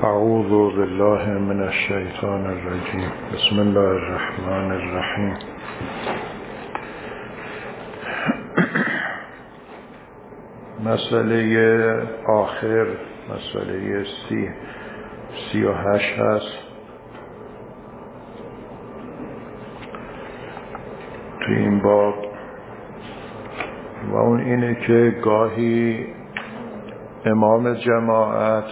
اعوذ بالله من الشیطان الرجیم. بسم الله الرحمن الرحیم. مسئله آخر مسئله 38 هست. تو این باب و اون اینه که گاهی امام جماعت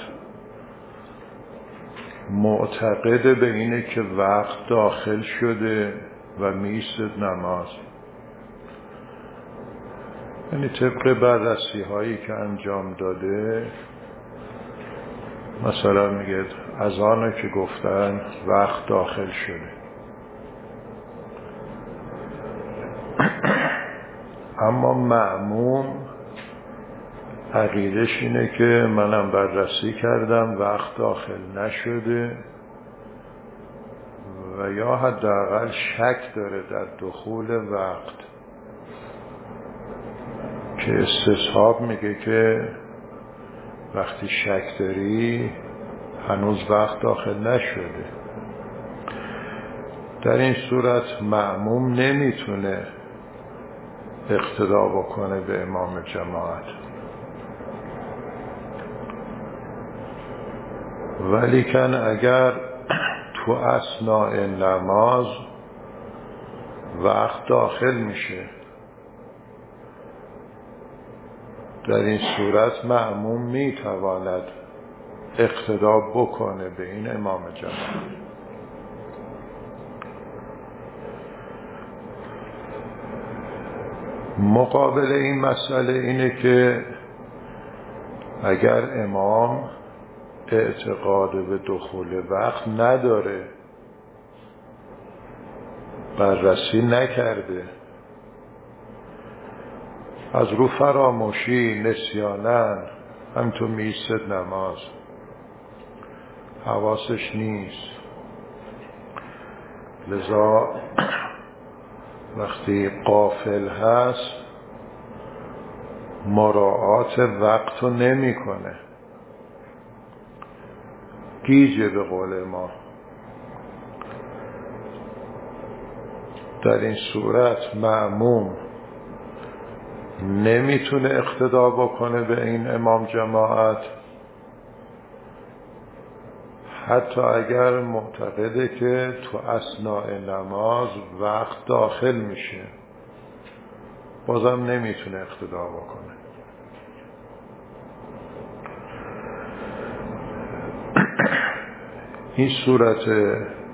معتقد به اینه که وقت داخل شده و می‌ایستد نماز، یعنی طبق بررسی هایی که انجام داده، مثلا میگه اذانو که گفتن وقت داخل شده، اما مأموم عقیدش اینه که منم بررسی کردم وقت داخل نشده و یا حداقل شک داره در دخول وقت، که استصحاب میگه که وقتی شک داری هنوز وقت داخل نشده. در این صورت مأموم نمیتونه اقتدا بکنه به امام جماعت، ولیکن اگر تو اثناء نماز وقت داخل میشه، در این صورت مأموم میتواند اقتدا بکنه به این امام جماعت. مقابل این مسئله اینه که اگر امام اعتقاد به دخول وقت نداره، بررسی نکرده، از رو فراموشی نسیانن هم تو می‌ایستد نماز، حواسش نیست، لذا وقتی غافل هست مراعات وقت رو نمی کنه، گیجه به قول ما. در این صورت مأموم نمیتونه اقتدا بکنه به این امام جماعت، حتی اگر معتقده که تو اثناء نماز وقت داخل میشه، بازم نمیتونه اقتدا بکنه. این صورت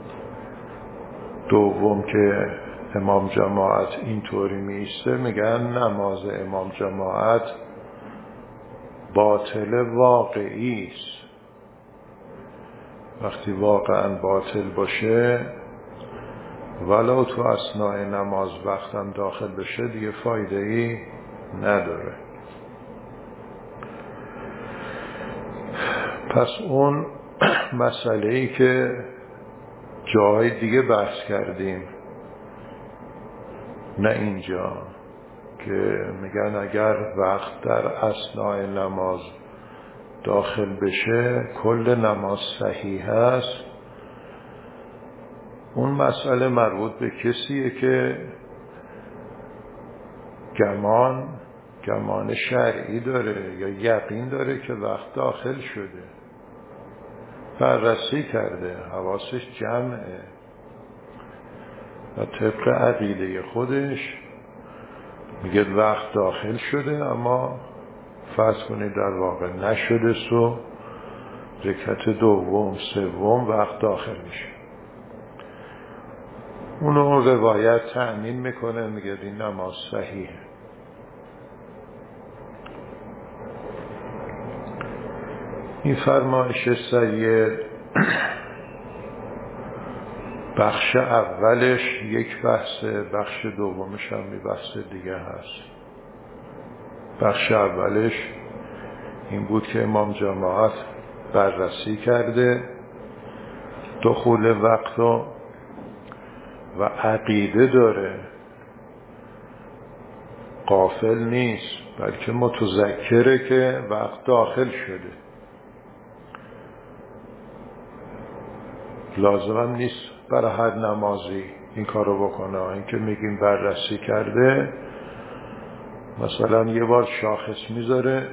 دوم که امام جماعت اینطوری میسته، میگن نماز امام جماعت باطل واقعی است. وقتی واقعا باطل باشه، ولو تو اثناء نماز وقتم داخل بشه، دیگه فایده ای نداره. پس اون مسئله‌ای که جای دیگه بحث کردیم، نه اینجا، که میگن اگر وقت در اثناء نماز داخل بشه کل نماز صحیح است. اون مسئله مربوط به کسیه که گمان شرعی داره یا یقین داره که وقت داخل شده، بررسی کرده، حواسش جمعه و طبق عقیده خودش میگه وقت داخل شده، اما فرض کنید در واقع نشده، سو رکعت دوم سوم وقت داخل میشه. اونو روایت تأمین میکنه، میگه این نماز صحیحه. این فرمایش سید بخش اولش یک بحثه، بخش دومش هم یه بحث دیگه هست. بخش اولش این بود که امام جماعت بررسی کرده دخول وقت و عقیده داره، غافل نیست، بلکه متذکره که وقت داخل شده. لازم نیست برای هر نمازی این کارو بکنه. این که میگیم بررسی کرده، مثلا یه بار شاخص میذاره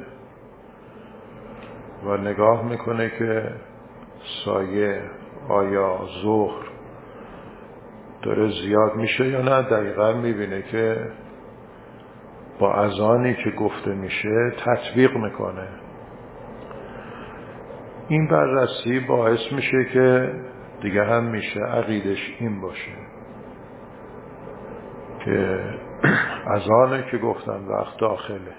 و نگاه میکنه که سایه آیا ظهر داره زیاد میشه یا نه. دقیقا میبینه که با اذانی که گفته میشه تطبیق میکنه. این بررسی باعث میشه که دیگه هم میشه عقیدش این باشه که اذانه که گفتن وقت داخله.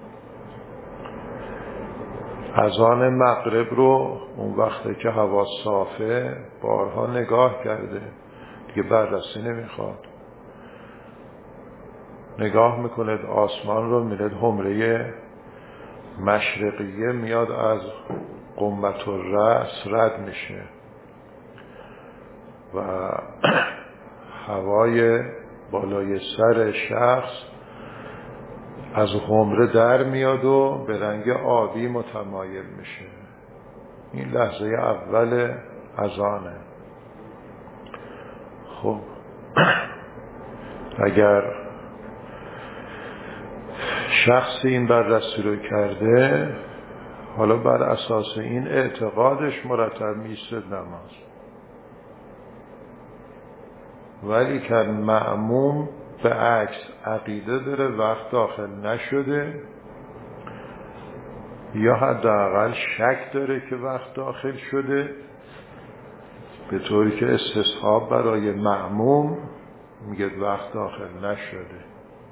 اذان مغرب رو اون وقته که هوا صافه بارها نگاه کرده، دیگه بررسی نمیخواد. نگاه میکنه آسمان رو، میره حمره مشرقیه میاد از قمة الرأس رد میشه و هوای بالای سر شخص از حمره در میاد و به رنگ آبی متمایل میشه. این لحظه اول اذانه. خب اگر شخصی این بررسی رو کرده، حالا بر اساس این اعتقادش مرتب میشه نماز، ولی که مأموم به عکس عقیده داره وقت داخل نشده یا حداقل شک داره که وقت داخل شده، به طوری که استصحاب برای مأموم میگه وقت داخل نشده.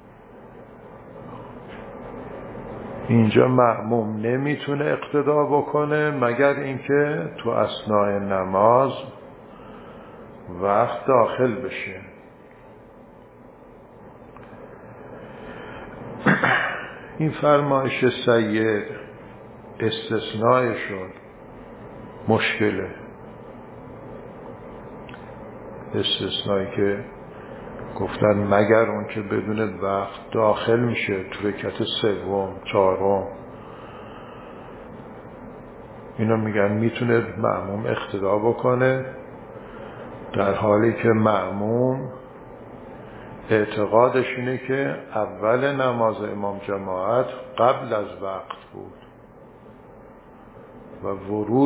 اینجا مأموم نمیتونه اقتدا بکنه مگر اینکه تو اثناء نماز وقت داخل بشه. این فرمایش سید استثناء شد، مشکله. استثنایی که گفتن مگر اون که بدون وقت داخل میشه تو رکعت سوم چهارم، اینو میگن میتونه مأموم اقتدا بکنه، در حالی که مأموم اعتقادش اینه که اول نماز امام جماعت قبل از وقت بود و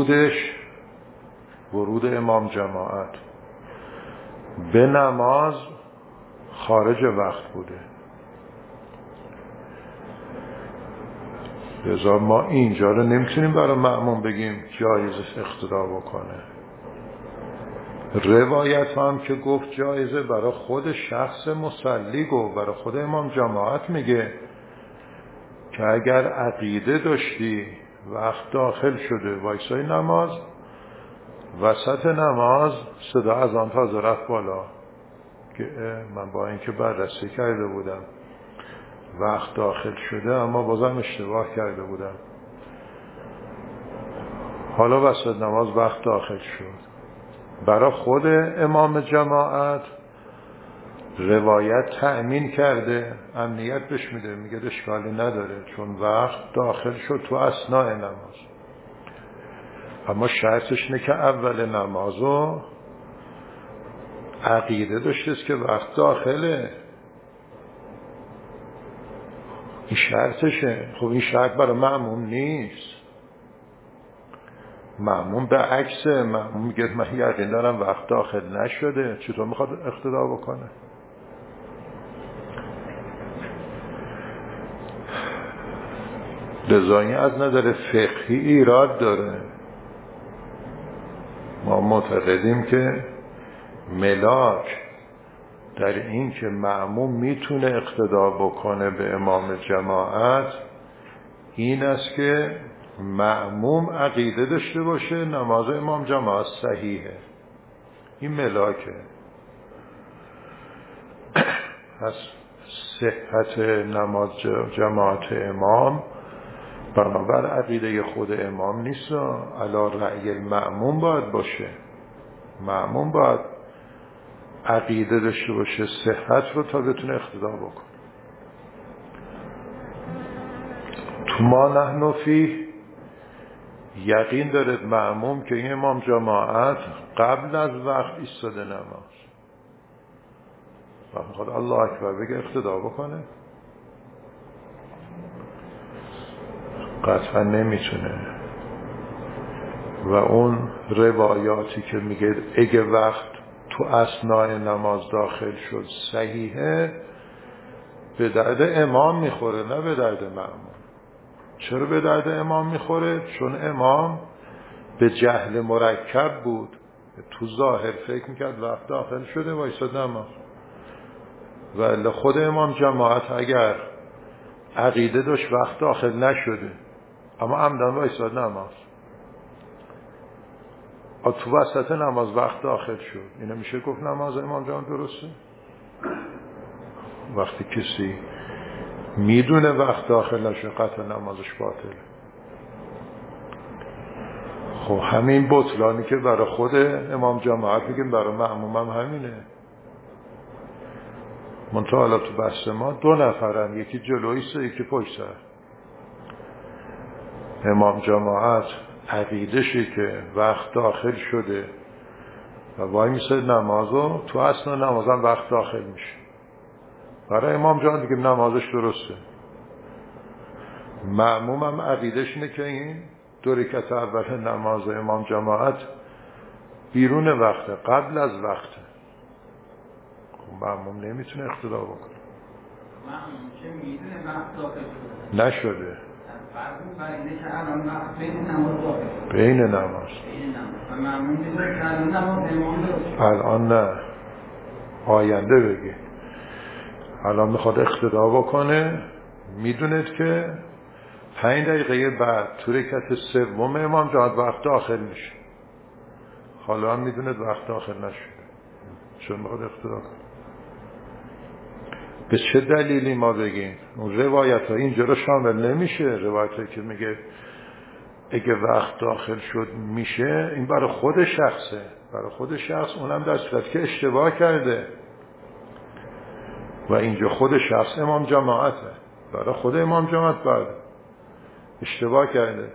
ورود امام جماعت به نماز خارج وقت بوده. لذا ما اینجا رو نمیتونیم برای مأموم بگیم جایزه اقتدا بکنه. روایت هم که گفت جایزه برای خود شخص مصلی گفت، برای خود امام جماعت میگه که اگر عقیده داشتی وقت داخل شده وایسای نماز، وسط نماز صدا اذان تازه رفت بالا که من با اینکه بررسی کرده بودم وقت داخل شده اما بازم اشتباه کرده بودم، حالا وسط نماز وقت داخل شد. برای خود امام جماعت روایت تأمین کرده، امنیت بهش میده، میگه اشکالی نداره چون وقت داخل شد تو اثناء نماز. اما شرطش اینه که اول نمازو عقیده داشتیست که وقت داخله، این شرطشه. خب این شرط برای مأموم نیست. مأموم به عکس، مأموم میگه من یقین دارم وقت داخل نشده، چطور میخواد اقتدا بکنه؟ لذایی از نظر فقهی ایراد داره. ما معتقدیم که ملاک در این که مأموم میتونه اقتدا بکنه به امام جماعت این است که مأموم عقیده داشته باشه نماز امام جماعت صحیحه. این ملاکه. پس صحت نماز جماعت امام بنابر عقیده خود امام نیست، علی رأی المأموم باید باشه. مأموم باید عقیده داشته باشه صحت رو تا بتونه اقتدا بکنه. تو ما نحن فی یقین دارد مأموم که این امام جماعت قبل از وقت ایستاده نماز و میخواد الله اکبر بگه اقتدا بکنه، قطعا نمیتونه. و اون روایاتی که میگه اگه وقت تو اثناء نماز داخل شد صحیحه، به درد امام میخوره نه به درد مأموم. چرا به درد امام میخوره؟ چون امام به جهل مرکب بود، تو ظاهر فکر میکرد وقت داخل شده وایساد نماز. ولی خود امام جماعت اگر عقیده داشت وقت داخل نشده اما عمدن وایساد نماز، تو وسط نماز وقت داخل شد، اینو میشه گفت نماز امام جماعت درسته؟ وقتی کسی میدونه وقت داخل نشه قطعا نمازش باطله. خب همین بطلانی که برای خود امام جماعت میگیم برای مأموم هم همینه. منتها حالا تو بحث ما 2 نفرن، یکی جلویسته یکی پشت سر. امام جماعت عقیدشه که وقت داخل شده و وای میسه نمازو، تو اصلا نمازم وقت داخل میشه، برای امام جماعت میگیم نمازش درسته. مأموم هم عقیدش اینه که این 2 رکعت اول نماز امام جماعت بیرون وقته، قبل از وقته. خب مأموم نمیتونه اقتدا بکنه. مأموم که میدونه وقت داخل شده نشده، برای اینه که الان وقت بین نماز داخل شده، بین نماز و مأموم میدونه که الان نماز امام درست. الان نه، آینده بگی. الان میخواد اقتدا بکنه، میدوند که 5 دقیقه بعد تو رکعت سوم امام جماعت وقت داخل میشه، حالا هم میدوند وقت داخل نشده، چون میخواد اقتدا کنه. به چه دلیلی ما بگیم؟ اون روایت ها اینجا رو شامل نمیشه. روایت هایی که میگه اگه وقت داخل شد میشه، این برای خود شخصه، برای خود شخص، اونم در صورتی که اشتباه کرده. و اینجا خود شخص امام جماعته، برای خود امام جماعت بعد اشتباه کرده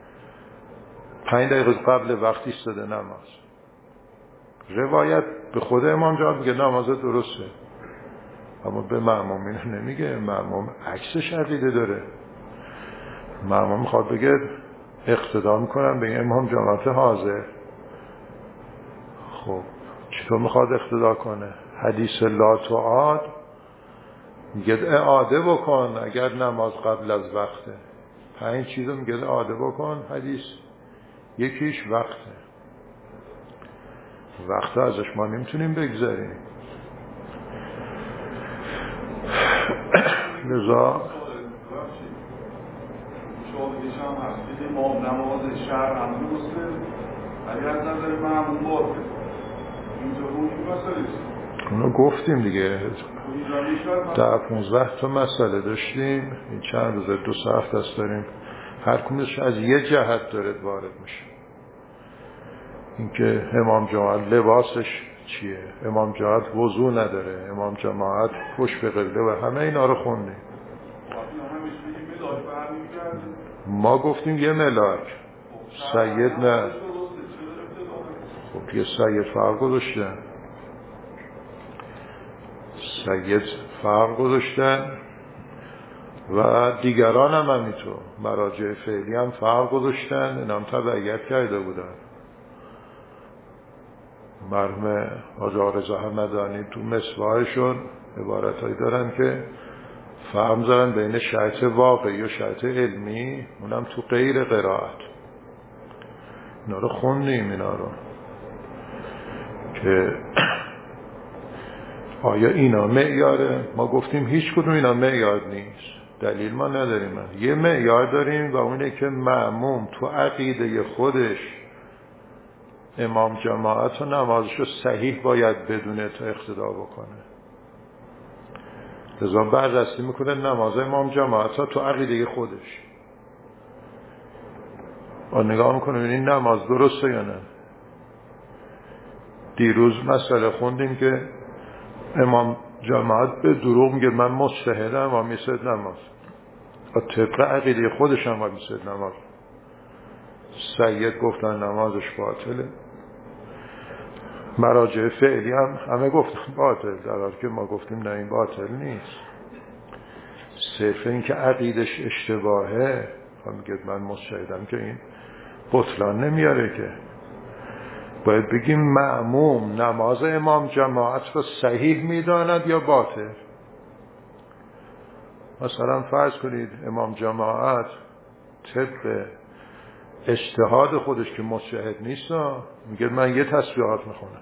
5 دقیقه قبل وقت ایستاده نماز. روایت به خود امام جماعت میگه نماز درسته، اما به مأموم اینو نمیگه. مأموم عکسش عقیده داره. مأموم میخواد بگه اقتدا میکنم به امام جماعت حاضر. خب چطور میخواد اقتدا کنه؟ حدیث لا تعاد میگه اعاده بکن اگر نماز قبل از وقته. 5 چیزو میگه اعاده بکن حدیث، یکیش وقته. وقت ازش ما نمیتونیم بگذاریم. لذا شاهدش هم هست که ما نماز شهر هم درسته اگر از نظر معمون باطل اینجا حکم مسئله اونو گفتیم دیگه. 15 تا مسئله داشتیم، این چند روزه 2 هفته است داریم، هر کدومش از یه جهت داره وارد میشه. اینکه امام جماعت لباسش چیه، امام جماعت وضو نداره، امام جماعت پشت به قبله و همه اینا رو خوندیم. ما گفتیم یه ملاک، سید نه. خب یه سید فرق گذاشتن، سید فرق گذاشتن و دیگران هم همینطور، مراجع فعلی هم فرق گذاشتن، اینا هم تبعیت کرده بودن. مرحوم آقا رضا همدانی تو مصباحشون عبارتایی دارن که فهم زدن بین شرط واقعی و شرط علمی، اونم تو غیر قرائت. اینا رو خوندیم، اینا رو که آیا اینا معیاره؟ ما گفتیم هیچ کدوم اینا معیار نیست، دلیل ما نداریم. یه معیار داریم و اونه که مأموم تو عقیده خودش امام جماعت و نمازشو صحیح باید بدونه تا اقتدا بکنه. لذا بررسی میکنه نماز امام جماعت ها تو عقیده خودش و نگاه میکنه این نماز درسته یا نه. دیروز مسئله خوندیم که امام جماعت به دروغ میگه من مجتهدم و میسد نماز، و طبق عقیده خودش هم و میسد نماز. سید گفتن نمازش باطله. مراجع فعلی هم همه گفتن باطل، در حالی که ما گفتیم نه این باطل نیست. صرف این که عقیدش اشتباهه میگه من مستعدم که این بطلان نمیاره که. باید بگیم مأموم نماز امام جماعت رو صحیح میداند یا باطل. مثلا فرض کنید امام جماعت طبق اجتهاد خودش که مجتهد نیست میگه من یه تسبیحات میخونم،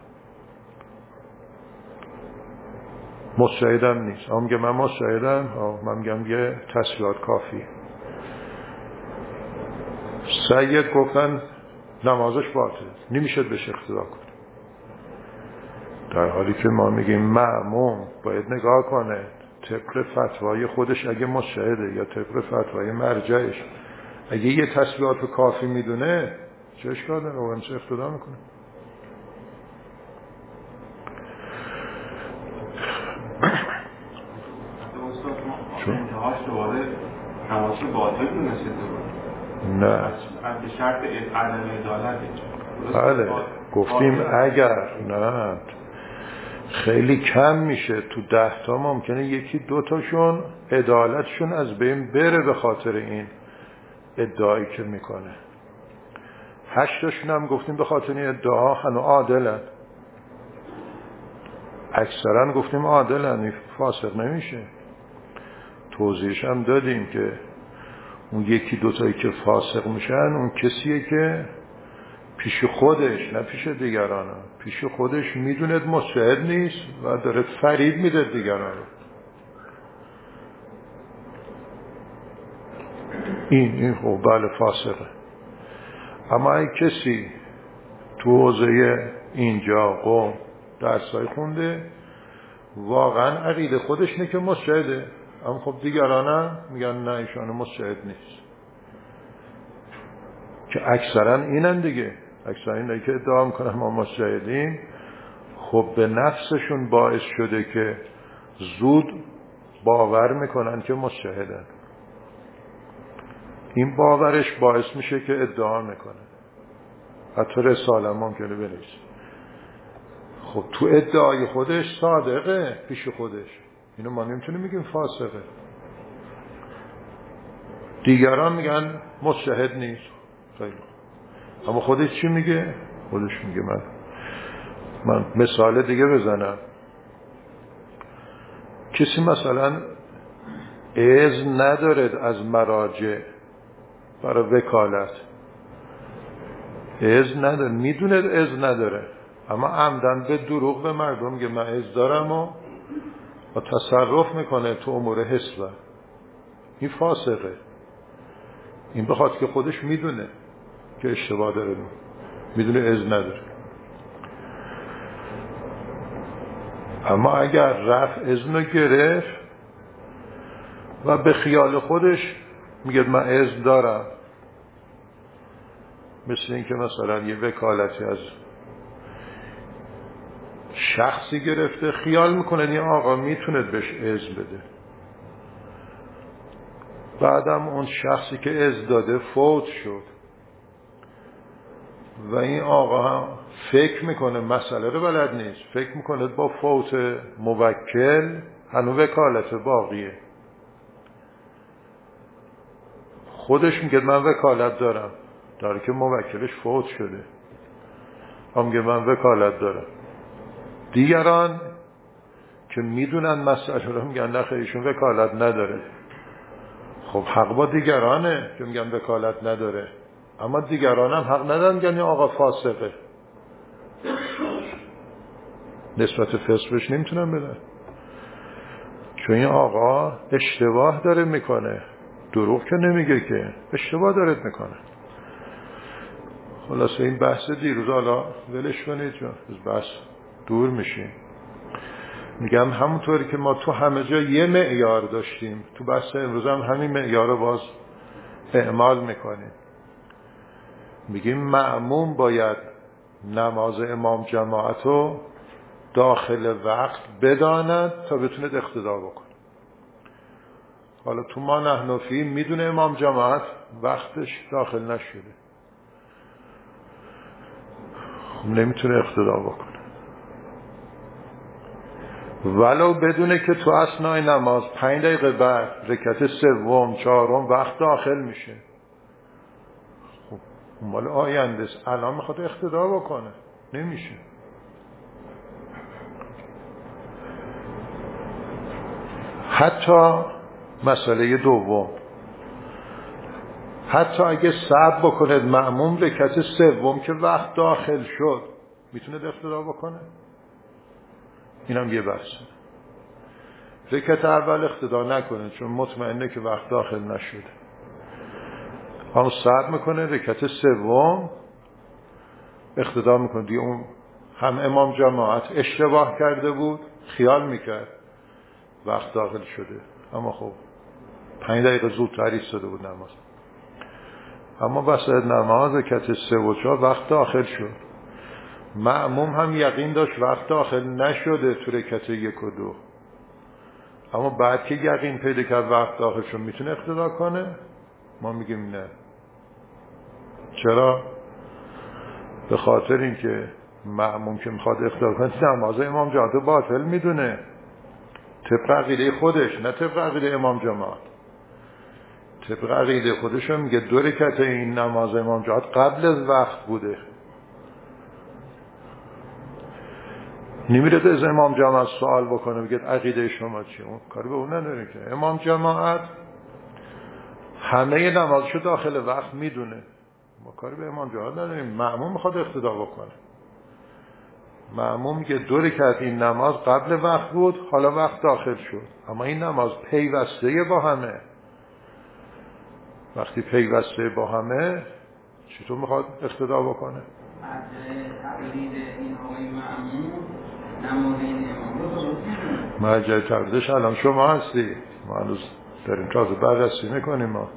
مجتهدم نیست، اما میگه من مجتهدم، من میگم یه تسبیحات کافی. سید گفتن نمازش باطل، نمیشه بهش اقتدا کنه، در حالی که ما میگیم مأموم باید نگاه کنه طبق فتوای خودش اگه مجتهده یا طبق فتوای مرجعش. اگه یه تسبیحات رو کافی میدونه چه اشکال داره؟ اون چه اقتدا میکنه. انتهاش دوباره نماز باطل دونسته نه، به شرط عدم عدالته. بله گفتیم اگر نه خیلی کم میشه، تو 10 تا ممکنه یکی 2 تاشون عدالتشون از بین بره به خاطر این ادعایی که میکنه. 8 تاشون هم گفتیم به خاطر این ادعا هنو عادلن، اکثرا گفتیم عادلن، فاسق نمیشه. توضیحش هم دادیم که اون یکی 2 تایی که فاسق میشن اون کسیه که پیش خودش نه پیش دیگران، پیش خودش میدوند مجتهد نیست و داره فریب میده دیگران رو. این خب بله فاسقه. اما اگه کسی تو حوزه اینجا قوم درسای خونده واقعا عقیده خودش اینه که مجتهده، اما خب دیگرانم میگن نه ایشان مجتهد نیست، که اکثرا اینن دیگه، اکثرا اینه که ادعا میکنن ما مجتهدیم، خب به نفسشون باعث شده که زود باور میکنن که مجتهدن. این باورش باعث میشه که ادعا میکنه، حتی رساله ممکنه بنویسه. خب تو ادعای خودش صادقه پیش خودش، اینو ما نمیتونیم میگیم فاسقه. دیگران میگن مجتهد نیست، خیلی اما خودش چی میگه؟ خودش میگه من مثال دیگه بزنم. کسی مثلا اذن ندارد از مراجع برای وکالت، اذن نداره، میدونه اذن نداره، اما عمدن به دروغ به مردم میگه من اذن دارم و تصرف میکنه تو امور حسبه. این فاسقه. این بخاطر که خودش میدونه که اشتباه داره، میدونه اذن نداره. اما اگر رفت اذن رو گرفت و به خیال خودش میگه من اذن دارم، مثل این که مثلا یه وکالتی از شخصی گرفته، خیال میکنه این آقا میتونه بهش اذن بده، بعدم اون شخصی که اذن داده فوت شد و این آقا هم فکر میکنه مسئله رو بلد نیست، فکر میکنه با فوت موکل هنوز وکالت باقیه، خودش میگه من وکالت دارم داره که موکلش فوت شده، هم میگه من وکالت دارم. دیگران که میدونن مسئله رو میگن نه خیلیشون وکالت نداره. خب حق با دیگرانه که میگن وکالت نداره، اما دیگران هم حق ندارن میگن آقا فاسقه، نسبت فسقش نمیتونن بدن، چون این آقا اشتباه داره میکنه، دروغ که نمیگه که اشتباه داره میکنه. خلاصه این بحث دیروز حالا ولش کنید چون از بحث دور میشیم. میگم همونطوری که ما تو همه جا یه معیار داشتیم، تو بحث امروز هم همین معیار رو باز اعمال میکنیم. میگیم مأموم باید نماز امام جماعت رو داخل وقت بداند تا بتونه اقتدا بکنه. حالا تو ما نحنفی میدونه امام جماعت وقتش داخل نشده، نمیتونه اقتدا بکنه. ولو بدونه که تو اثنای نماز 5 دقیقه بعد رکعت سوم چهارم وقت داخل میشه. خب مال آینده است، الان میخواد اقتدا بکنه، نمیشه. حتی مسئله دوم، حتی اگه صبر بکنه مأموم رکعت سوم که وقت داخل شد میتونه اقتدا بکنه، اینم یه بحثه. رکعت اول اقتدا نکنه چون مطمئنه که وقت داخل نشده، اما صبر میکنه رکعت سوم اقتدا میکنه. دیگه اون هم امام جماعت اشتباه کرده بود، خیال میکرد وقت داخل شده، اما خب 5 دقیقه زودتر ایستاده بود نماز. اما وسط نماز رکعت 3 و 4 وقت داخل شد، مأموم هم یقین داشت وقت داخل نشده تو رکعت 1 و 2، اما بعد که یقین پیدا کرد وقت داخل شد میتونه اقتدا کنه. ما میگیم نه. چرا؟ به خاطر اینکه مأموم که میخواد اقتدا کنه نماز امام جماعت باطل میدونه، طبق عقیده خودش، نه طبق عقیده امام جماعت. طبق عقیده خودش میگه 2 رکعت این نماز امام جماعت قبل از وقت بوده. نمیره از امام جماعت سوال بکنه بگه عقیده شما چیه، اون کاری به اون نداره که. امام جماعت همه نمازشو داخل وقت میدونه، ما کاری به امام جماعت نداریم. مأموم میخواد اقتدا بکنه، مأموم میگه 2 رکعت این نماز قبل وقت بود، حالا وقت داخل شد، اما این نماز پیوسته با همه. وقتی پیوسته با همه چطور میخواد اقتدا بکنه؟ تقلید این آقای مأمون نماز این امام رو درست می‌کنه. مرجع تقلیدش الان شما هستی، ما هنوز داریم تازه بررسی میکنیم، ما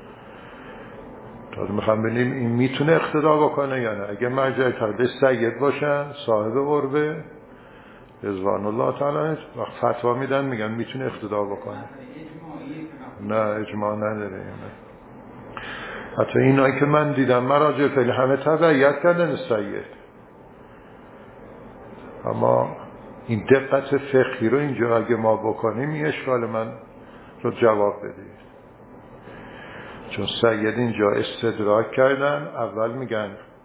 تازه میخوام ببینیم این میتونه اقتدا بکنه یا نه. اگه مرجع تقلید سید باشن صاحب قربه رضوان الله تعالی وقت فتوا میدن میگن میتونه اقتدا بکنه. نه اجماع نداره. نه حتی اینایی که من دیدم مراجع خیلی همه تبعیت کردن سید، اما این دقت فقهی رو اینجا اگه ما بکنیم این اشکال من رو جواب بدید. چون سید اینجا استدراک کردن، اول میگن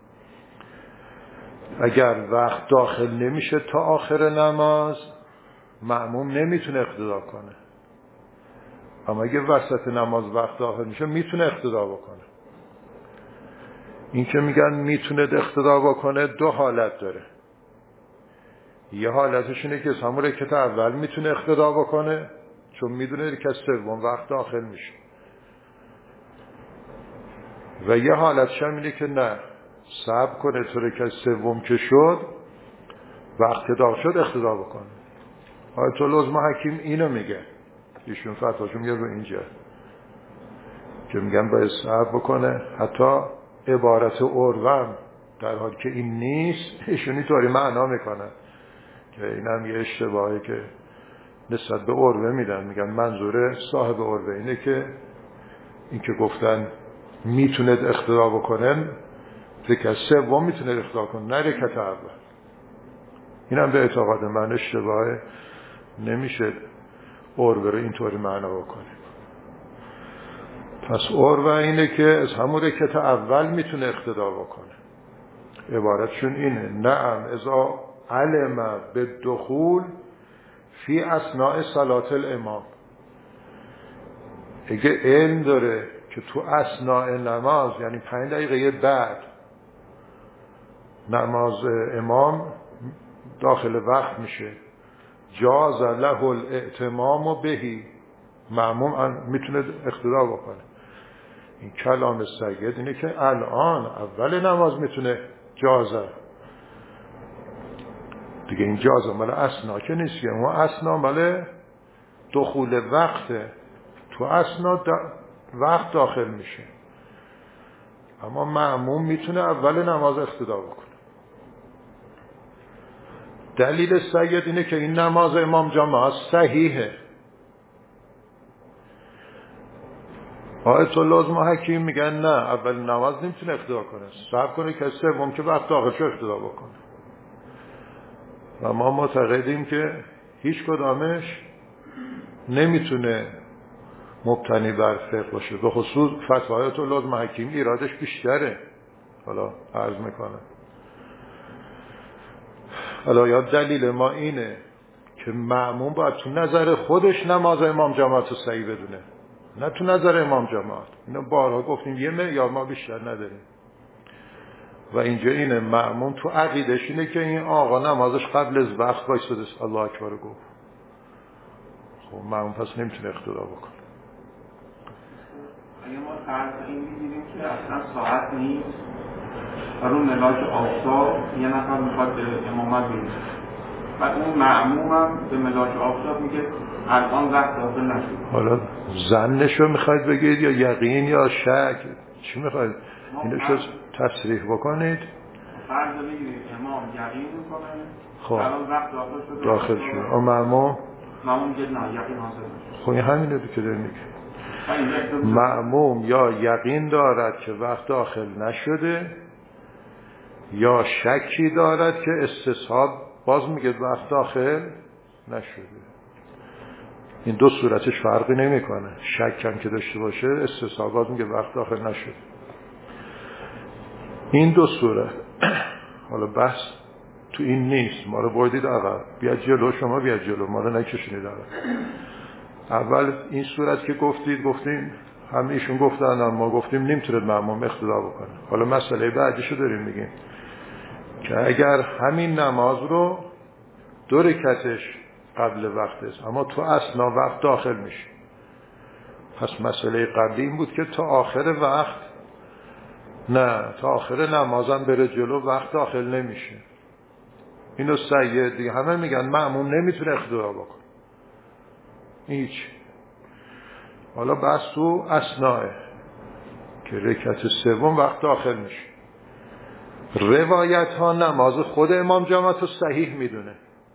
اگر وقت داخل نمیشه تا آخر نماز مأموم نمیتونه اقتدا کنه، اما اگه وسط نماز وقت داخل میشه میتونه اقتدا بکنه. این که میگن میتونه اقتدا بکنه 2 حالت داره. یه حالتش اینه که همون رکعت اول میتونه اقتدا بکنه چون میدونه رکعت سوم وقت داخل میشه، و یه حالتش هم اینه که نه، صبر کنه تو رکعت سوم که شد وقت داخل شد اقتدا بکنه. آیت الله عظمی حکیم اینو میگه، ایشون فتواشون میگه رو اینجا که میگن باید صبر بکنه. حتی عبارت عروه در حالی که این نیست ایشون اینطوری معنا میکنن که این هم یه اشتباهی که نسبت به عروه میدن، میگن منظور صاحب عروه اینه که این که گفتن میتونه اقتدا بکنه رکعت سوم میتونه اقتدا کنه نه رکعت اول. این هم به اعتقاد من اشتباهه، نمیشه عروه رو اینطوری معنا بکنه. پس عروه اینه که از همون رکعت اول میتونه اقتدا بکنه. عبارتشون اینه نعم اذا علم بالدخول فی اثناء صلاة الامام. اگه علم داره که تو اثناء نماز یعنی 5 دقیقه بعد نماز امام داخل وقت میشه، جاز له الائتمام بهی، مأموم میتونه اقتدا بکنه. این کلام سید اینه که الان اول نماز میتونه جازه دیگه. این جازه مال اسنا که نیست، اون اسنا مال دخول وقته، تو اسنا وقت داخل میشه، اما مأموم میتونه اول نماز اقتدا بکنه. دلیل سید اینه که این نماز امام جماعت صحیحه. آیت الله عظمی حکیم میگن نه، اول نماز نمیتونه اقتدا کنه، صبر کنه که سوم که وقت داخل شد اقتدا بکنه. و ما معتقدیم که هیچ کدامش نمیتونه مبتنی بر فقه باشه. به خصوص فتوای آیت الله حکیم ایرادش بیشتره. حالا عرض میکنم. حالا یا دلیل ما اینه که مأموم باید تو نظر خودش نماز امام جماعت رو صحیح بدونه، نه تو نظر امام جماعت. اینو بارها گفتیم یه معیار ما بیشتر نداریم. و اینجا اینه مأموم تو عقیدش اینه که این آقا نمازش قبل از وقت وایساده الله اکبر رو گفت. خب مأموم پس نمیتونه اقتدا بکنه. اگه ما فرض این می‌گیریم که اصلا ساعت نیست و رو ملاک آفتاب یه نفر میخواد به امامت بینید، بعد اون مأموم هم به ملاک آفتاب میگه الان وقت داخل نشد. حالا ظنشو میخواید بگید یا یقین یا شک؟ چی میخواید؟ اینو شو تصریح بکنید. فرض بگیرید امام یقین میکنه خب الان وقت داخل شد. اما مأموم میگه نه یقین حاصل نشد. خب این همینه که داره میگه. مأموم یا یقین دارد که وقت داخل نشده یا شکی دارد که استصحاب باز میگه وقت داخل نشده. این دو صورتش فرقی نمیکنه. شک هم که داشته باشه استصحاب باز میگه وقت داخل نشده. این دو صورت حالا بحث تو این نیست. ما رو بردید عقب، بیاد جلو، شما بیاد جلو، ما رو نکشونید عقب. اول این صورت که گفتیم همه ایشون گفتن، ما گفتیم نمیتونه مأموم اقتدا بکنه. حالا مسئله بعدیشو داریم میگیم که اگر همین نماز رو 2 رکعتش قبل وقت است اما تو اثنا وقت داخل میشه، پس مسئله قبلی این بود که تا آخر وقت نه، تا آخر نمازم بره جلو وقت داخل نمیشه. اینو سید دیگه همه میگن مأموم نمیتونه اقتدا بکنه هیچ. حالا بحث تو اثناء که رکعت سوم وقت داخل میشه. روایت ها نماز خود امام جماعت رو صحیح میدونه.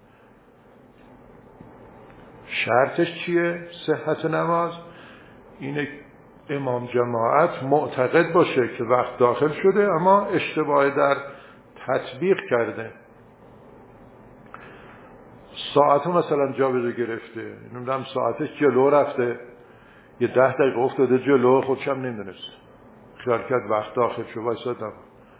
شرطش چیه؟ صحت نماز اینه امام جماعت معتقد باشه که وقت داخل شده اما اشتباه در تطبیق کرده. ساعت مثلا جا بجا گرفته، نمیدونم ساعتش جلو رفته، یه 10 دقیقه افتاده جلو، خودش هم نمیدونست، خیال کرد وقت داخل شد، وایسادم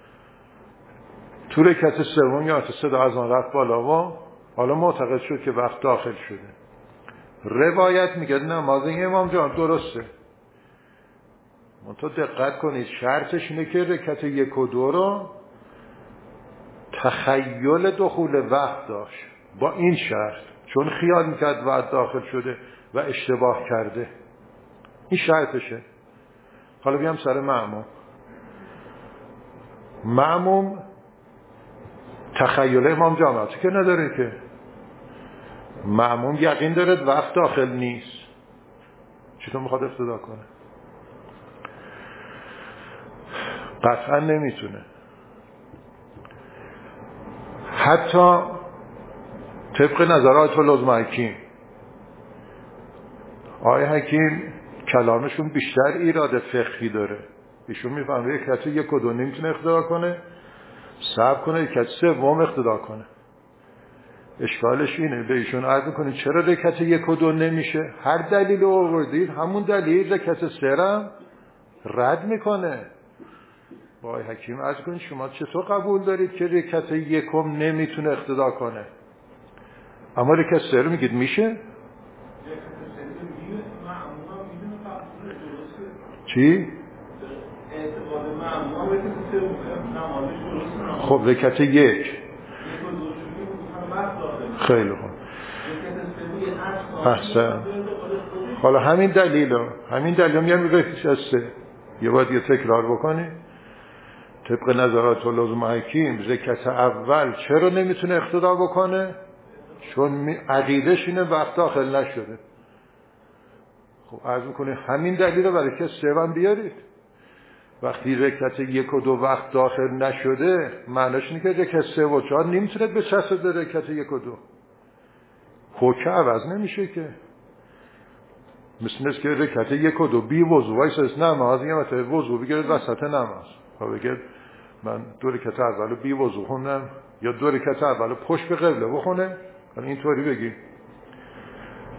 تو رکعت سوم یا صدا از آن رفت بالا و حالا معتقد شد که وقت داخل شده. روایت میگه نماز این امام جان درسته، منتها دقت کنید شرطش اینه که رکعت 1 و 2 رو تخیل دخول وقت داشت. با این شرط، چون خیال میکرد وقت داخل شده و اشتباه کرده، این شرطشه. حالا بیام سر مأموم تخیل امام جماعتی که نداره، که مأموم یقین دارد وقت داخل نیست، چطور میخواد اقتدا کنه؟ قطعا نمیتونه. حتی طبق نظرات الله حکیم، آقای حکیم کلامشون بیشتر ایراد فقهی داره. ایشون میفهمه رکعت 1 و 2 نمیتونه اقتدا کنه، صبر کنه رکعت سوم اقتدا کنه. اشکالش اینه، به ایشون عرض میکنه چرا رکعت 1 و 2 نمیشه؟ هر دلیل آوردید همون دلیل رکعت 3 هم رد میکنه. با آقای حکیم عرض کنید شما چطور قبول دارید که رکعت 1 نمیتونه اقتدا کنه اما رکعت 3 رو میگید میشه؟ چی؟ خب رکعت 1 خیلی خوب، احسن. حالا همین دلیل میگم رکعت 3 یه باید یه تکرار بکنی. طبق نظرات الله حکیم رکعت اول چرا نمیتونه اقتدا بکنه؟ چون عقیدش اینه وقت داخل نشده. خب عرض میکنه همین دلیل رو برای رکعت 3 هم بیارید. وقتی رکعت 1 و 2 وقت داخل نشده معناش اینه که رکعت 3 و 4 نمیتونه بچسبه به رکعت 1 و 2. حکم عوض نمیشه که. مثل که رکعت 1 و 2 بی وضو وایساس نماز، یه مثلا وضو بگیرید وسط نماز، خب بگید من 2 رکعت اولو بی وضو خوندم یا 2 رکعت اولو پشت به قبله بخونه، اینطوری بگی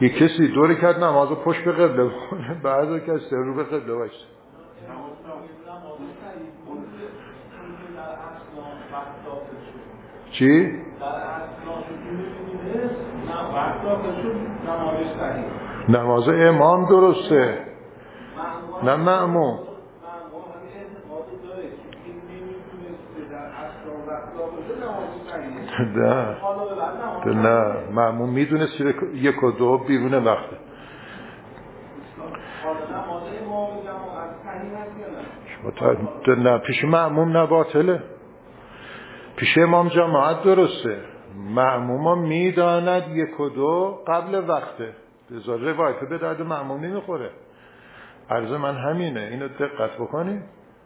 یه کسی دور کرد نمازو پشت به قبله بکنه، بعد کسی رو به قبله وایسه. چی؟ نماز امام درسته، نه مأموم. نه مأموم میدونست یک و دو بیرون وقته. نه پیش مأموم نه باطله، پیش امام جماعت درسته. مأموم ها میداند یک و دو قبل وقته، بذار روایت به درد مأموم نمیخوره. عرض من همینه، اینو دقت بکنیم.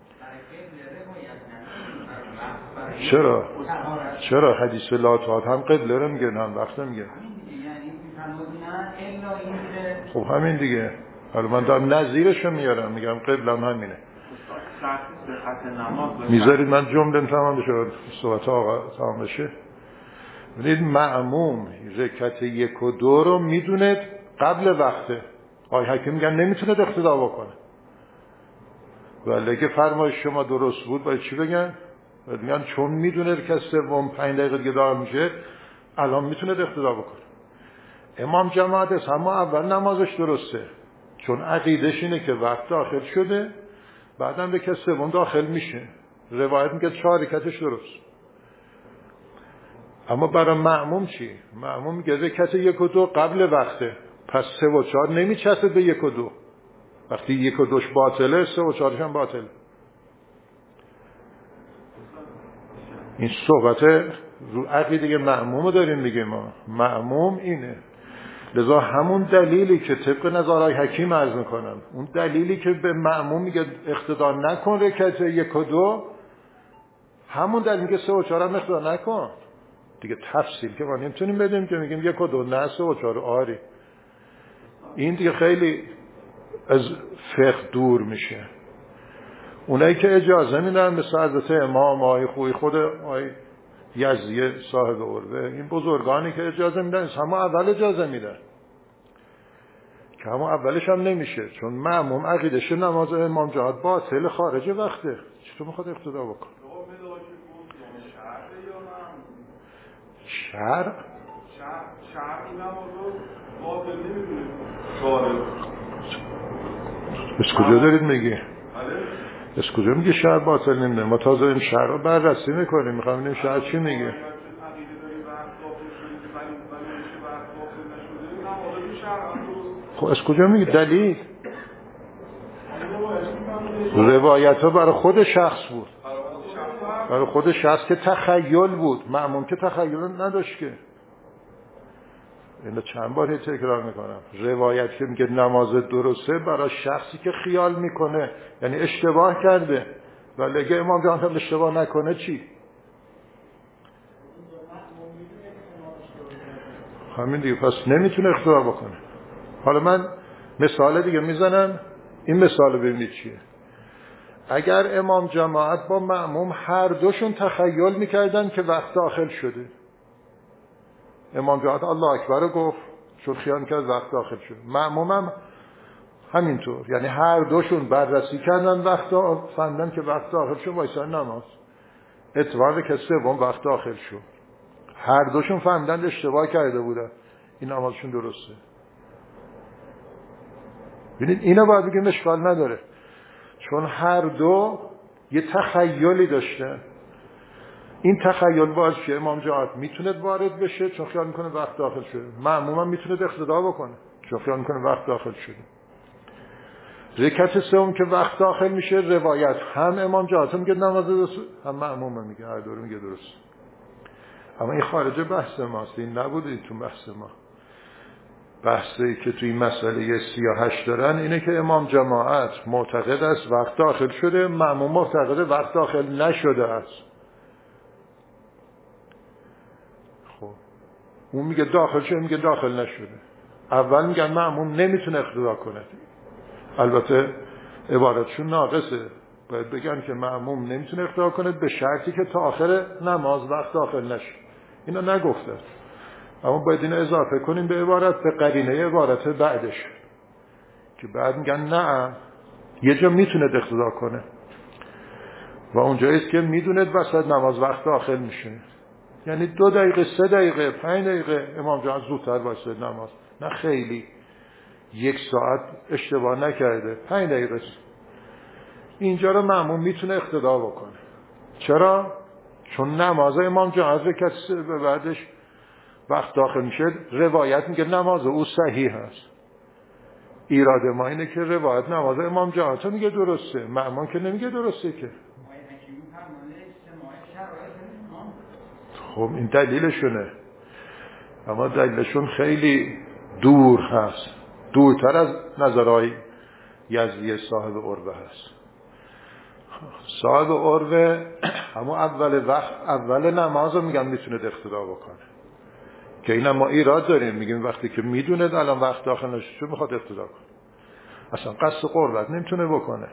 چرا حدیث لاتوات هم قبله رو میگه، هم وقت میگه. خب همین دیگه. حالا من دارم نظیرشو میارم، میگم قبله هم همینه. میذارید من جمله تمام بشه، صحبت آقا تمام بشه. ببینید مأموم رکعت یک و دو رو میدونه قبل وقته. آقای حکیم میگن نمیتونه اقتدا بکنه، ولی اگه فرمایش شما درست بود باید چی بگن؟ باید میگن چون میدونه رکعت سوم 5 دقیقه دیگه دار میشه الان میتونه اقتدا بکنه. امام جماعت است، اما اول نمازش درسته، چون عقیدش اینه که وقت داخل شده بعدم رکعت سوم داخل میشه. روایت میگه 4 رکعتش درست. اما برای مأموم چی؟ مأموم میگه رکعت یک و دو قبل وقته، پس 3 و 4 نمیچسبه به یک و دو. وقتی یک و دوش باطله 3 و 4ش هم باطله. این صحبت رو عقیده مأموم داریم دیگه. ما مأموم اینه. لذا همون دلیلی که طبق نظرهای حکیم عرض میکنم، اون دلیلی که به مأموم میگه اقتدا نکن رکعت یک و دو، همون دلیل میگه 3 و 4 هم اقتدا نکن دیگه. تفصیل که ما نمیتونیم بدیم که میگیم یک و دو نه 3 و 4 آری. این دیگه خیلی از فقه دور میشه. اونایی که اجازه میدن مثل حضرت امام آقای خوی خود آقای یزدی صاحب عروه، این بزرگانی که اجازه میدن همه اول اجازه میدن، که همه اولش هم نمیشه، چون مأموم عقیدش نماز امام جماعت باطل خارج وقته. چطور میخواد اقتدا بکن؟ شرع از کجا دارید میگی؟ از کجا میگه شرع باطل نمیده؟ ما تازه این شرع رو بررسی میکنیم، میخوام ببینیم شرع چی میگه. خب از کجا میگه؟ دلیل روایت ها برای خود شخص بود، برای خود شخص که تخیل بود. مأموم که تخیل نداشت که. اینو چند بار تکرار میکنم، روایت که میگه نماز درسته برای شخصی که خیال میکنه، یعنی اشتباه کرده. ولی اگه امام جماعت هم اشتباه نکنه چی؟ همین دیگه، پس نمیتونه اقتدا بکنه. حالا من مثال دیگه میزنم، این مثال ببینید چیه. اگر امام جماعت با مأموم هر دوشون تخیل میکردن که وقت داخل شده، امام جماعت الله اکبر گفت چون خیال کرد وقت داخل شد، مأموم هم همینطور، یعنی هر دوشون بررسی کردن وقت فهمیدن که وقت داخل شد، وایسان نماز اتفاقی که سوم وقت داخل شد، هر دوشون فهمیدن اشتباه کرده بودن، این نمازشون درسته. ببینید اینا باید بگیم اشکال نداره، چون هر دو یه تخیلی داشته. این تخیل باعث شه امام جماعت میتونه وارد بشه چون خیال میکنه وقت داخل شده، مأموم هم میتونه اقتدا بکنه چون خیال میکنه وقت داخل شده. رکعت سوم که وقت داخل میشه، روایت هم امام جماعت میگه نماز درست، هم مأموم میگه هر دو رو میگه درست. اما این خارج بحث ماست، این نبوده تو بحث ما. بحثی که توی این مسئله 38 دارن اینه که امام جماعت معتقد است وقت داخل شده، مأموم معتقد وقت داخل نشده است. خب اون میگه داخل شده، میگه داخل نشده. اول میگن مأموم نمیتونه اقتدا کنه، البته عبارتشون ناقصه، باید بگن که مأموم نمیتونه اقتدا کنه به شرطی که تا آخر نماز وقت داخل نشه. اینا نگفته، اما باید این اضافه کنیم به عبارت، به قرینه عبارت بعدش که بعد میگن نه یه جا میتونه اقتدا کنه و اونجاییست که میدونه وسط نماز وقت داخل میشه، یعنی 2 دقیقه 3 دقیقه 5 دقیقه امام جماعت زودتر واسه نماز، نه خیلی 1 ساعت اشتباه نکرده 5 دقیقه. اینجا رو مأموم میتونه اقتدا بکنه. چرا؟ چون نماز امام جماعت رکعت به بعدش وقت داخل میشه، روایت میگه نماز او صحیح هست. ایراد ما اینه که روایت نماز امام جماعت میگه درسته، مأموم که نمیگه درسته که. خب این دلیلشونه، اما دلیلشون خیلی دور هست، دورتر از نظرهای یزدی صاحب عروه هست. صاحب عروه همون اول نماز رو میگن میتونه اقتدا بکنه، که این ما ایراد داریم، میگیم وقتی که میدونه الان وقت داخل نشه چون میخواد اقتدا کنه، اصلا قصد قربت نمیتونه بکنه.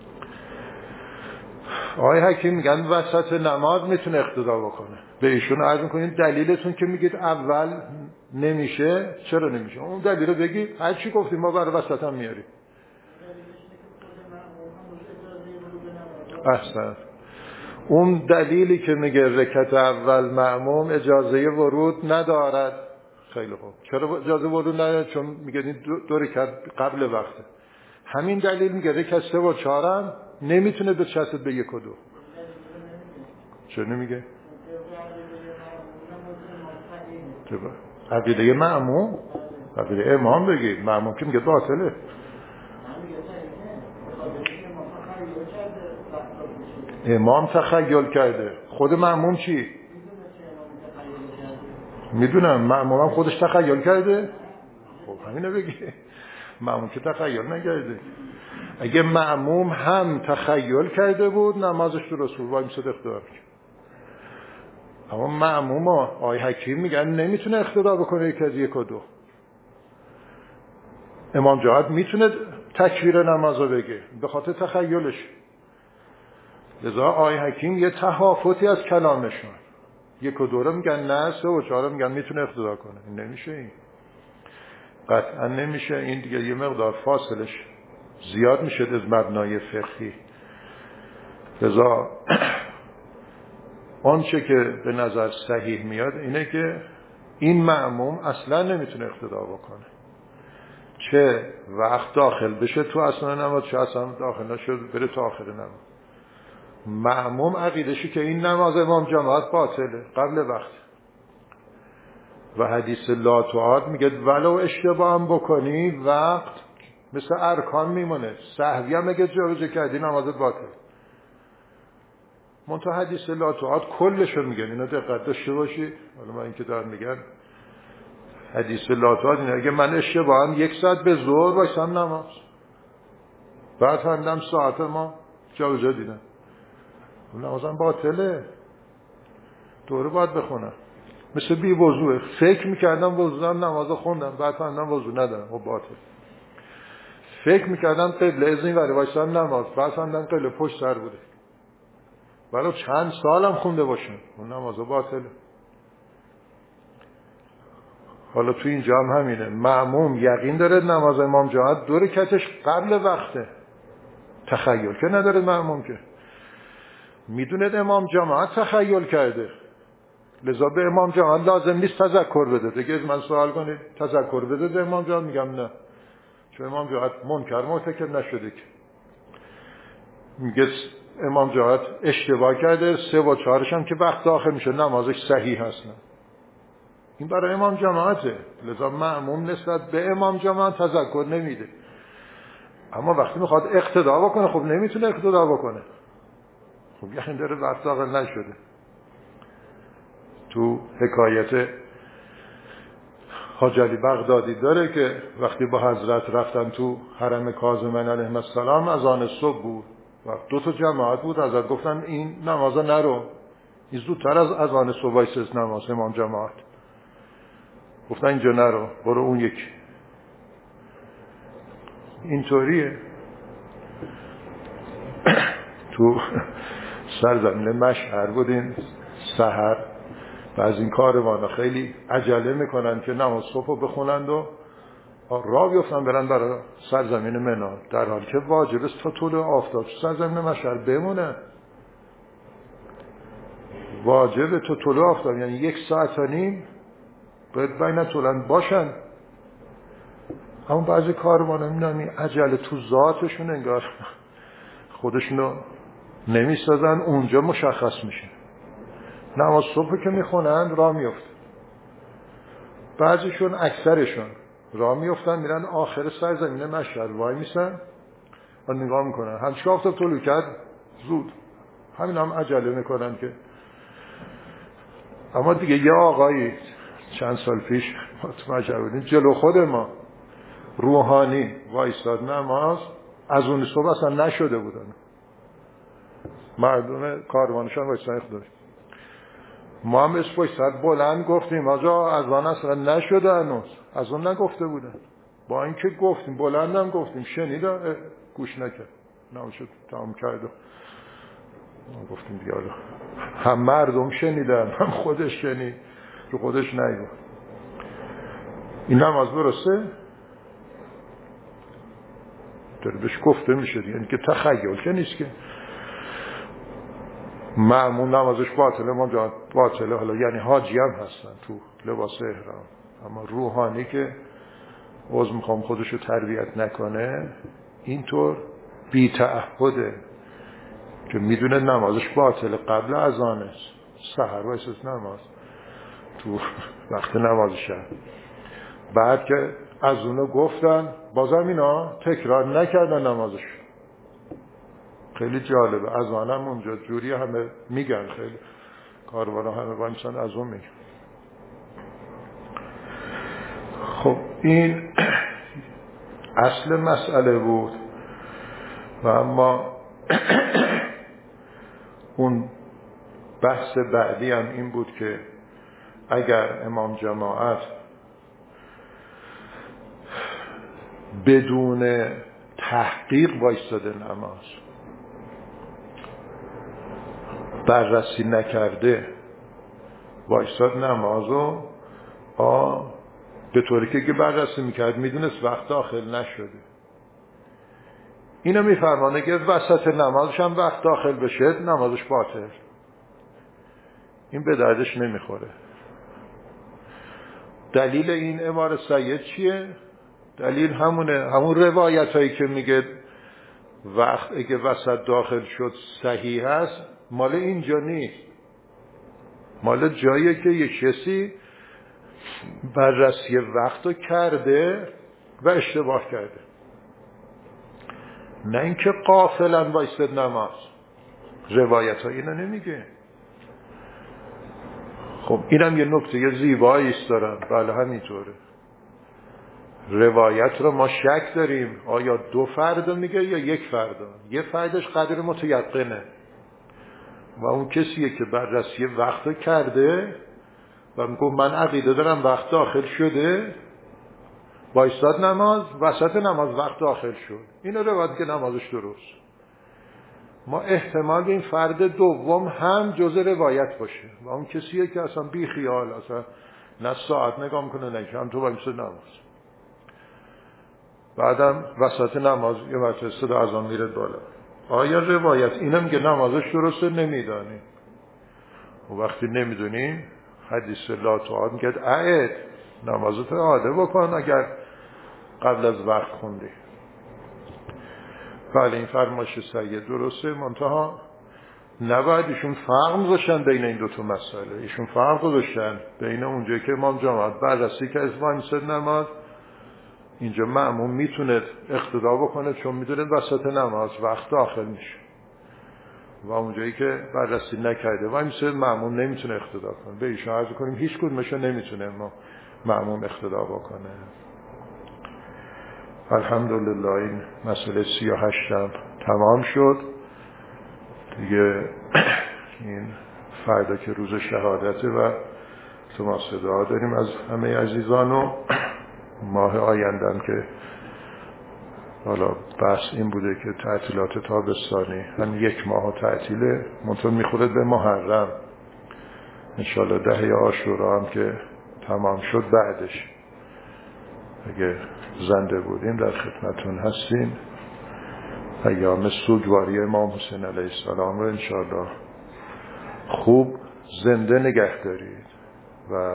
آقای حکیم میگن وسط نماز میتونه اقتدا بکنه. به ایشون عرض میکنید دلیلتون که میگید اول نمیشه، چرا نمیشه؟ اون دلیل رو بگید، هر چی گفتیم ما برای وسط هم میاریم. احسن. اون دلیلی که میگه رکعت اول مأموم اجازه ورود ندارد. خیلی خوب. چرا اجازه ورود ندارد؟ چون میگه این 2 رکعت قبل وقته. همین دلیل میگه رکعت 3 و 4 هم نمیتونه بچسبه به 1 و 2. چرا نمیگه؟ عقیده مأموم، عقیده امام بگید، مأموم که میگه باطله. امام تخیل کرده، خود مأموم چی؟ میدونم مأموم هم خودش تخیل کرده. خب همینه بگی، مأموم که تخیل نکرده. اگه مأموم هم تخیل کرده بود نمازش درست بود، وای میسد اقتدا کرد. اما مأموم آقای حکیم میگن نمیتونه اقتدا بکنه یک از 1 و 2. امام جماعت میتونه تکبیر نمازو بگه به خاطر تخیلش. لذا آقای حکیم یه تهافتی از کلامشون، 1 و 2 رو میگن نه، 3 و 4 رو میگن میتونه اقتدا کنه. این نمیشه، این قطعا نمیشه. این دیگه یه مقدار فاصلش زیاد میشه از مبنای فقهی. لذا آنچه که به نظر صحیح میاد اینه که این مأموم اصلا نمیتونه اقتدا بکنه، چه وقت داخل بشه تو اثناء نماز، چه اصلا داخل نشد بره تا آخر نماز. مأموم عقیدشی که این نماز امام جماعت باطله قبل وقت، و حدیث لا تعاد میگه ولو اشتباه هم بکنی وقت مثل ارکان میمونه، سهوی هم اگه جابجا کردی نمازت باطل. منتها حدیث لا تعاد کلشو میگن، اینا دقت داشته باشید. حالا من اینکه دارم میگن حدیث لا تعاد اینه اگه من اشتباهم 1 ساعت به ظهر باشم نماز، بعد فهمیدم ساعت ما جابجا دیدم، نمازم باطله، دوره باید بخونم. مثل بی وضوعه، فکر میکردم وضوعم نماز خوندم، بعد فهمیدم وضوع ندارم، خب باطل. فکر میکردم قبله از این وری وایسم نماز، بعد فهمیدم قبله پشت سر بوده، ولو چند سالم خونده باشم اون نماز باطله. حالا تو اینجا هم همینه، مأموم یقین داره نماز امام جماعت 2 رکعتش قبل وقته، تخیل که نداره مأموم، که میدونه امام جماعت تخیل کرده، لذا به امام جماعت لازم نیست تذکر بده. دیگه از من سوال کنید تذکر بده به امام جماعت، میگم نه، چون امام جماعت منکر مرتکب نشده که. میگه امام جماعت اشتباه کرده، 3 و 4 هم که وقت داخل میشه نمازش صحیح هست. این برای امام جماعته، لذا مأموم نسبت به امام جماعت تذکر نمیده. اما وقتی میخواد اقتدا بکنه خب نمیتونه اقتدا بکنه، خب یعنی داره وقت داخل نشده. تو حکایت حاج علی بغدادی داره که وقتی با حضرت رفتن تو حرم کاظم علیه السلام از آن صبح بود و 2 جماعت بود، حضرت گفتن این نمازا نرو، این زودتر از آن صبح وایساس نماز امام جماعت. گفتن اینجا نرو، برو اون یک. اینطوریه. تو سرزمین مشهر بودیم، سحر و از این کاروانا خیلی عجله میکنن که نماز صبح رو بخونند و راه بیفتن برن برای سرزمین منار، در حالی که واجب است تا طلوع آفتاب سرزمین مشعر بمونه. واجب تا طلوع آفتاب یعنی 1 ساعت و نیم باید بین طولن باشن. اما بعضی کاروانا میبینم این عجله تو ذاتشون انگار خودشونو نمیسازن، اونجا مشخص میشه. نماز صبح که میخونن راه میفت، بعضیشون اکثرشون راه میفتن میرن آخر سرزمین مشعر وای میسن و نگاه میکنن همچه آفتاب طلوع کرد زود، همین هم عجله میکنن که. اما دیگه یه آقایی چند سال پیش متوجه بودیم جلو خود ما روحانی وایستاد نماز، از اون صبح اصلا نشده بودن، مردم کاروانشان وایستان خدا. ما هم اسم وایستاد بلند گفتیم آجا از آن اصلا نشده هنوز، از اون نگفته بودن. با اینکه گفتیم بلند هم گفتیم شنیدن گوش نکرد، نمازشو تمام کرد و ما گفتیم دیگه هم مردم شنیدن هم خودش شنید که خودش نگفت. این نماز درسته؟ داره بهش گفته میشه دیگه، یعنی که تخیل که نیست که مأمون نمازش باطله، ما جا باطله. حالا یعنی حاجی هم هستن تو لباس احرام، اما روحانی که عوض میخوام خودشو تربیت نکنه اینطور بی تعهده که میدونه نمازش باطله قبل اذانه، سحر وایساس نماز تو وقت نمازش، بعد که از اونو گفتن بازم اینا تکرار نکردن نمازش. خیلی جالبه، اذانم اونجا جوری همه میگن، خیلی کاروانا همه با انسان از اون میگن. خب این اصل مسئله بود و اما اون بحث بعدی هم این بود که اگر امام جماعت بدون تحقیق وایستاده نماز بررسی نکرده وایستاد نمازو به طوری که بررسی میکرد میدونست وقت داخل نشده، اینو میفرمانه که وسط نمازش هم وقت داخل بشه نمازش باطل. این به دردش نمیخوره. دلیل این امام سید چیه؟ دلیل همون روایت هایی که میگه وقت اگه وسط داخل شد صحیح هست، مال اینجا نیست، مال جاییه که یک کسی بررسی وقت رو کرده و اشتباه کرده، نه اینکه غافلن وایستاد نماز. روایت ها اینو نمیگه. خب اینم یه نکته زیبایی است دارن. بله همینطوره. روایت رو ما شک داریم آیا 2 فرد میگه یا 1 فرد. یه فردش قدر متیقنه و اون کسیه که بررسی وقت رو کرده و میگه من عقیده دارم وقت داخل شده، وایستاد نماز، وسط نماز وقت داخل شد، اینو روایت که نمازش درست. ما احتمال این فرد دوم هم جزء روایت باشه و اون کسیه که اصلا بی خیال، اصلا نه ساعت نگاه میکنه نه هم تو وایستاد نماز، بعدم وسط نماز یه مرتبه صدا اذان میره بالا. آیا روایت اینم که نمازش درسته؟ نمیدانیم. و وقتی نمیدونیم حدیث لا تعاد میگه اعد نمازت اعاده بکن اگر قبل از وقت خوندی. بله این فرمایش سید درسته، منتها نباید ایشون فرق گذاشتن بین این 2 مسئله. ایشون فرق گذاشتن بین اونجایی که امام جماعت بررسی که از وایساد نماز، اینجا مأموم میتونه اقتدا بکنه چون میدونه وسط نماز وقت داخل میشه، و اونجایی که بررسی نکرده و میشه مأموم نمیتونه اقتدا کنه. به ایشون عرض کنیم هیچ کدومش نمیتونه ما مأموم اقتدا بکنه. الحمدلله این مسئله 38 هم تمام شد دیگه. این فردا که روز شهادته و ما صدا داریم از همه عزیزان و ماه آیندم که حالا بحث این بوده که تعطیلات تابستانی هم 1 ماه تعطیله، منطقه میخورد به محرم انشالله 10 عاشورا هم که تمام شد بعدش اگه زنده بودیم در خدمتون هستیم. ایام سوگواری امام حسین علیه السلام رو انشالله خوب زنده نگه دارید و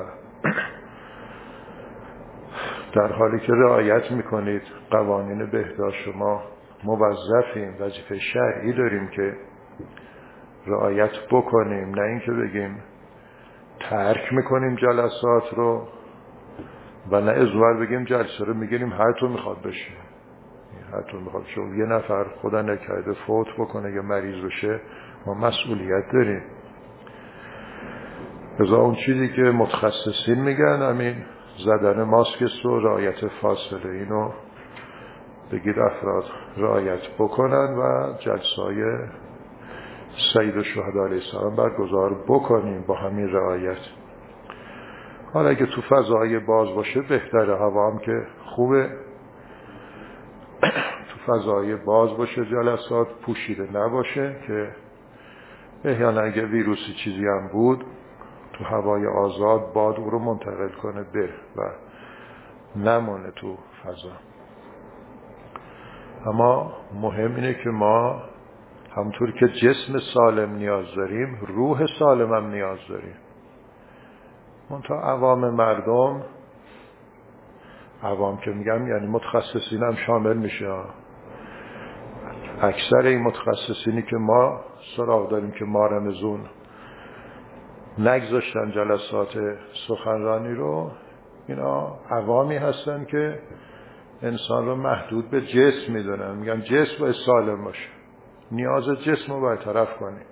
در حالی که رعایت میکنید قوانین بهداشت، شما موظفیم، وظیفه شرعی داریم که رعایت بکنیم، نه اینکه بگیم ترک میکنیم جلسات رو و نه ازور بگیم جلسه رو میگیریم هر تو میخواد بشه، هر تو میخواد شو یه نفر خدا نکرده فوت بکنه یا مریض بشه، ما مسئولیت داریم. ازا اون چیزی که متخصصین میگن همین زدن ماسک و رعایت فاصله، اینو بگید افراد رعایت بکنن و جلسای سید الشهدا علیه السلام برگزار بکنیم با همین رعایت. حالا اگه تو فضای باز باشه بهتره، هوا هم که خوبه، تو فضای باز باشه جلسات، پوشیده نباشه که احیانا اگه ویروسی چیزی هم بود تو هوای آزاد باد او رو منتقل کنه بره و نمونه تو فضا. اما مهم اینه که ما همطور که جسم سالم نیاز داریم روح سالم هم نیاز داریم. منتها عوام مردم، عوام که میگم یعنی متخصصین هم شامل میشه، اکثر این متخصصینی که ما سراغ داریم که ما رمزون نگذاشتن جلسات سخنرانی رو، اینا عوامی هستن که انسان رو محدود به جسم میدونن، میگن جسم باید سالم باشه، نیاز جسم رو برطرف کنیم.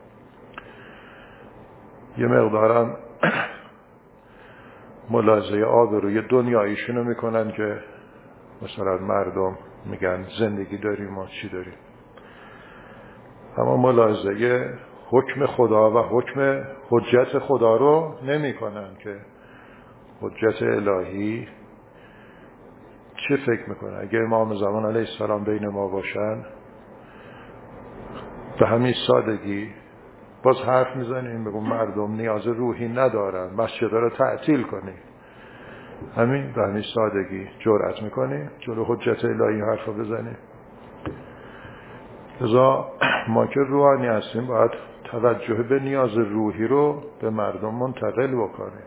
یه مقدارم ملاحظه آبروی دنیاییشونو میکنن که مثلا مردم میگن زندگی داریم و چی داریم، اما ملاحظه حکم خدا و حکم حجت خدا رو نمی کنن که حجت الهی چه فکر میکنه. اگه امام زمان علیه السلام بین ما باشن به همین سادگی باز حرف میزنیم بگم مردم نیاز روحی ندارن، مسجد رو تعطیل کنیم، همین به همین سادگی جرأت میکنیم جلو حجت الهی حرف رو بزنیم. لذا ما که روحانی هستیم باید توجه به نیاز روحی رو به مردم منتقل بکنیم.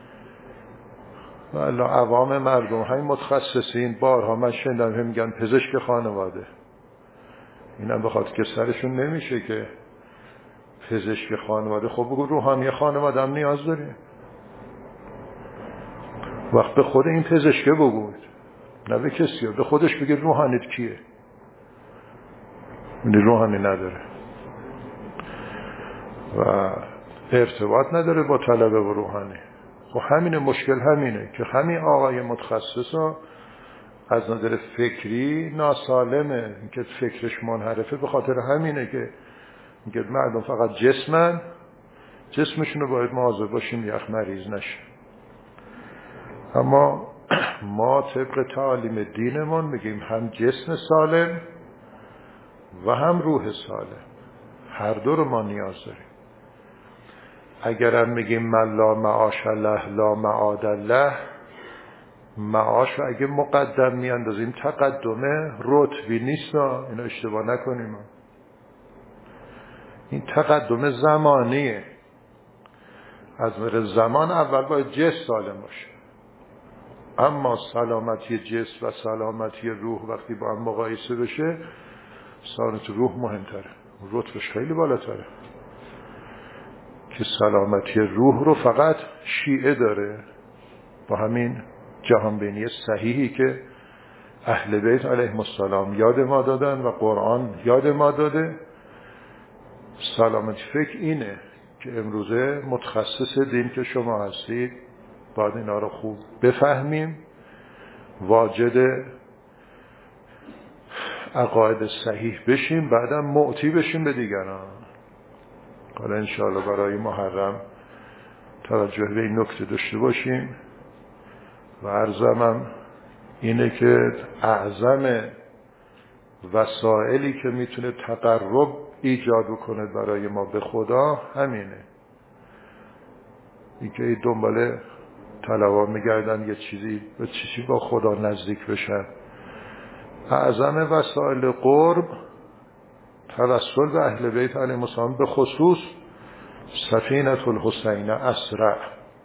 والا عوام مردم همین متخصصین بارها من شنیدم میگن پزشک خانواده، اینم بخاطر که سرشون نمیشه که پزشک خانواده. خب بگو روحانی خانواده هم نیاز داریم، وقت به خود این پزشکه بگوید، نه به کسی، به خودش بگید روحانیت کیه، این روحانی نداره و ارتباط نداره با طلبه و روحانی. خب همین مشکل همینه که همین آقای متخصص ها از نظر فکری ناسالمه، که فکرش منحرفه، به خاطر همینه که میگه مردم فقط جسمن، جسمشون رو باید مواظب باشیم یخ مریض نشه. اما ما طبق تعالیم دینمون میگیم هم جسم سالم و هم روح سالم، هر دو رو ما نیاز داریم. اگرم میگیم من لا معاش له لا معاد له، معاش رو اگه مقدم میاندازیم تقدمه رتبی نیست، اینو اشتباه نکنیم، این تقدم زمانیه. از نظر زمان اول باید جسم سالم باشه، اما سلامتی جسم و سلامتی روح وقتی با هم مقایسه بشه سلامت روح مهمتره، رتبش خیلی بالاتره، که سلامتی روح رو فقط شیعه داره با همین جهانبینی صحیحی که اهل بیت علیهم السلام یاد ما دادن و قرآن یاد ما داده. سلامتی فکر اینه که امروزه متخصص دین که شما هستید باید اینا رو خوب بفهمیم، واجد عقاید صحیح بشیم، بعدم معطی بشیم به دیگران. حالا انشاءالله برای محرم توجه به این نکته داشته باشیم و عرضم اینه که اعظم وسائلی که میتونه تقرب ایجاد کنه برای ما به خدا همینه. اینکه دنبال طلبا میگردن یه چیزی به چیزی با خدا نزدیک بشن. اعظم وسایل قرب توسل به اهل بیت علیهم السلام، به خصوص سفینة الحسین اسرع.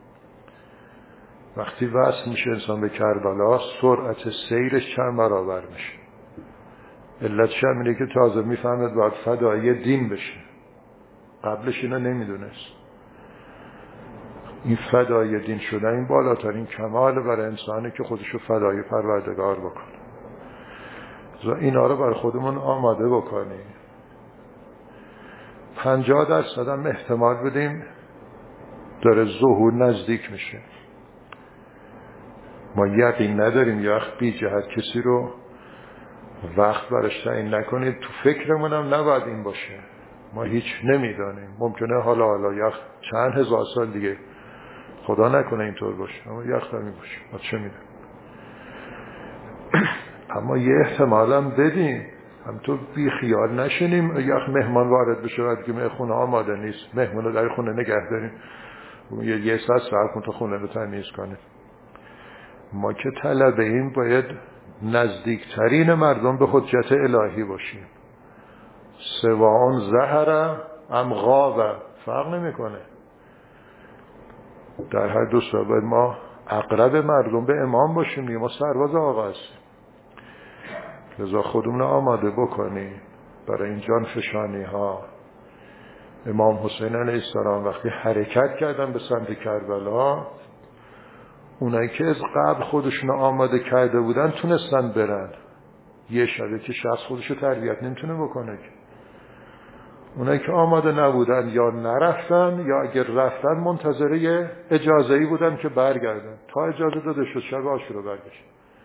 وقتی وصل میشه انسان به کربلا سرعت سیرش چند برابر میشه. علتش هم اینه که تازه میفهمد باید فدایی دین بشه، قبلش اینو نمیدونست. این فدایی دین شدن این بالاترین کمال برای انسانی که خودشو فدایی پروردگار بکنه. اینا رو برای خودمون آماده بکنیم. 50% هم احتمال بدیم داره ظهور نزدیک میشه. ما یقین نداریم، یا وقت بی جهت کسی رو وقت برش تعیین نکنید. تو فکرمون هم نباید این باشه. ما هیچ نمیدانیم، ممکنه حالا یخ چند هزار سال دیگه خدا نکنه اینطور باشه، اما یخ نمی باشه، ما چه میدونیم. اما یه احتمال هم بدیم، همطور بی خیال نشینیم یخ مهمان وارد بشه و دیگه خونه آماده نیست، مهمان رو در خونه نگه داریم یه ساعت صبر کن تا خونه رو تمیز کنیم. ما که طلب این باید نزدیکترین مردم به حجت الهی باشیم. سواء ظهر ام غاب، فرق نمیکنه. در هر دو صورت باید ما اقرب مردم به امام باشیم. ما سرباز آقا هستیم، لذا خودمون آماده بکنیم برای این جان فشانی ها. امام حسین علیه السلام وقتی حرکت کردن به سمت کربلا، اونایی که از قبل خودشون آماده کرده بودن تونستن برن. یه شبه که شخص خودشو تربیت نمیتونه بکنه که. اونایی که آماده نبودن یا نرفتن، یا اگر رفتن منتظره اجازه‌ای بودن که برگردن، تا اجازه داده شد شب عاشورا برگشت.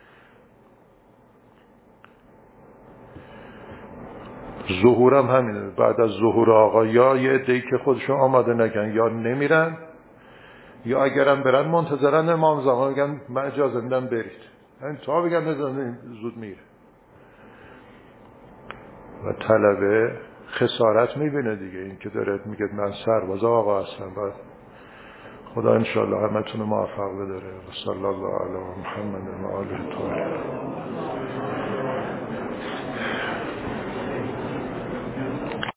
ظهورم همینه. بعد از ظهور آقا یا یه عده‌ای که خودشون آماده نگن یا نمیرن، یا اگرم برن منتظرن امام زمان بگن من اجازه میدم برید، یعنی تا بگن نزدن زود میره. و طلبه خسارت میبینه دیگه، این که داره میگه من سرباز آقا هستم. بعد خدا انشاءالله همتون موفق بداره. و صلی الله علی محمد و آله الطاهرین.